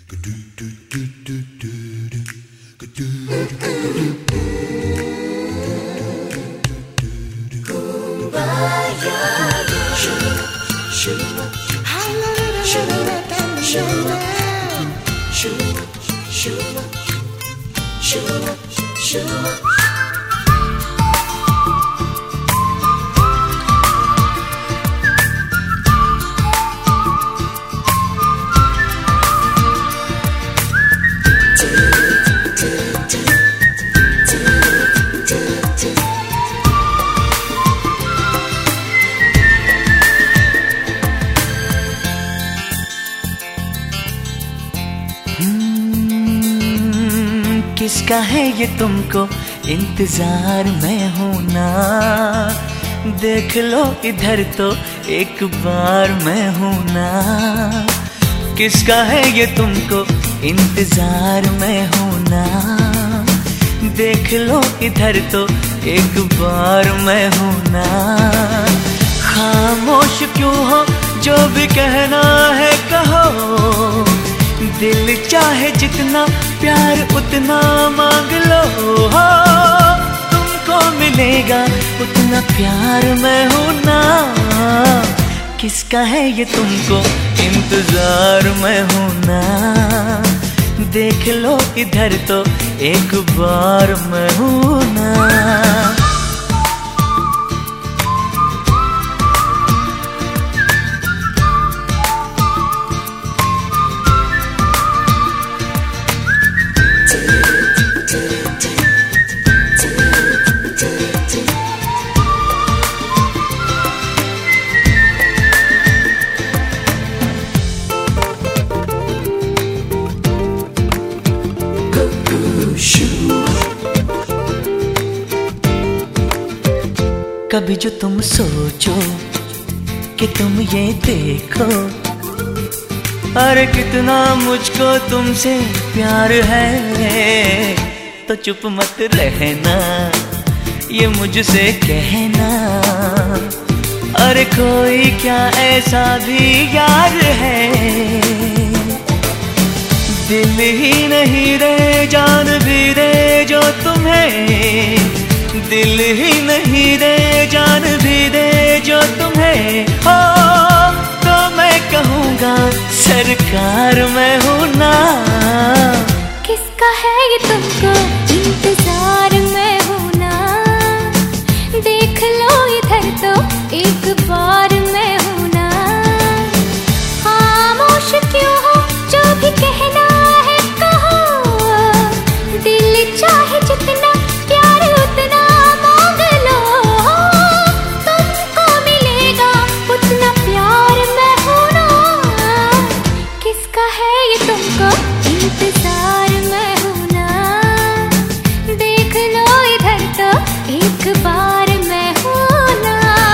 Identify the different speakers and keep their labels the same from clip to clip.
Speaker 1: किसका है ये तुमको इंतजार में हूं ना, देख लो इधर तो एक बार मैं हूं ना। किसका है ये तुमको इंतजार में हूं ना, देख लो इधर तो एक बार मैं हूं ना। खामोश क्यों हो, जो भी कहना है कहो, दिल चाहे जितना प्यार उतना मांग लो। हो तुमको मिलेगा उतना प्यार मैं हूं ना। किसका है ये तुमको इंतजार मैं हूं ना, देख लो इधर तो एक बार मैं हूं ना। कभी जो तुम सोचो कि तुम ये देखो, अरे कितना मुझको तुमसे प्यार है, तो चुप मत रहना ये मुझसे कहना। अरे कोई क्या ऐसा भी यार है, दिल ही नहीं रे जान भी रे जो तुम्हें, दिल ही नहीं रे जान भी दे जो तुम्हें। हो तो मैं कहूँगा सरकार मैं हूँ ना।
Speaker 2: किसका है ये तुमको इंतजार मैं हूँ ना, देख लो इधर तो एक बार मैं हूँ ना। खामोश क्यों हो, जो भी कहना है कहो, दिल चाहे जितना प्यार उतना मांग लो। तुमको मिलेगा उतना प्यार मैं हूं ना। किसका है ये तुमको इंतजार मैं हूं ना, देख लो इधर तो एक बार मैं हूं ना।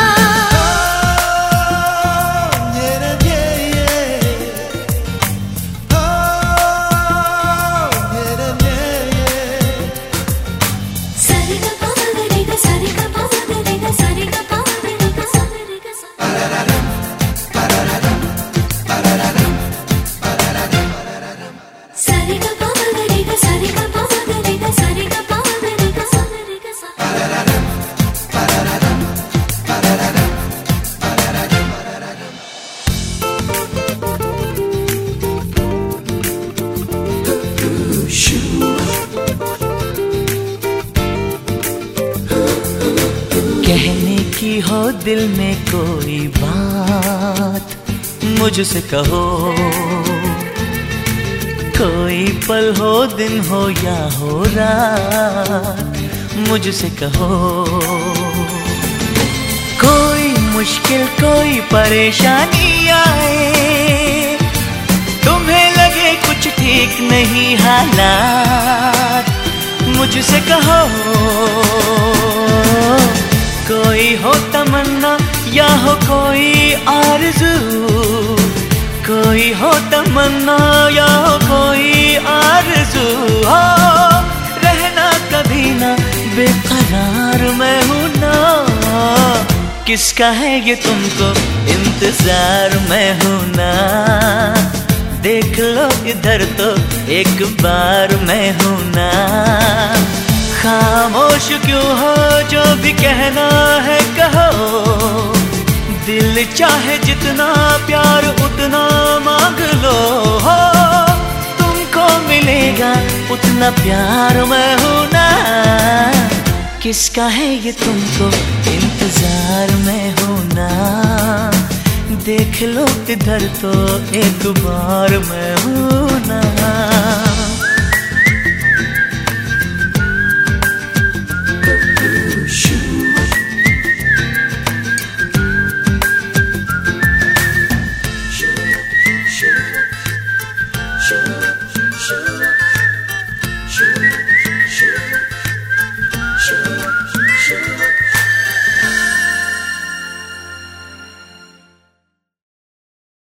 Speaker 1: कहने की हो दिल में कोई बात मुझसे कहो, कोई पल हो दिन हो या हो रात मुझसे कहो। कोई मुश्किल कोई परेशानी आए, तुम्हें लगे कुछ ठीक नहीं हालात मुझसे कहो। कोई हो तमन्ना या हो कोई आरज़ू, कोई हो तमन्ना या हो कोई आरज़ू। हो रहना कभी ना बेकरार मैं हूँ ना। किसका है ये तुमको इंतजार मैं हूँ ना, देख लो इधर तो एक बार मैं हूं ना। खामोश क्यों हो, जो भी कहना है कहो। दिल चाहे जितना प्यार उतना मांग लो। हो तुमको मिलेगा उतना प्यार मैं हूं ना। किसका है ये तुमको इंतजार में हूं ना। देख लो इधर तो एक बार मैं हूं ना।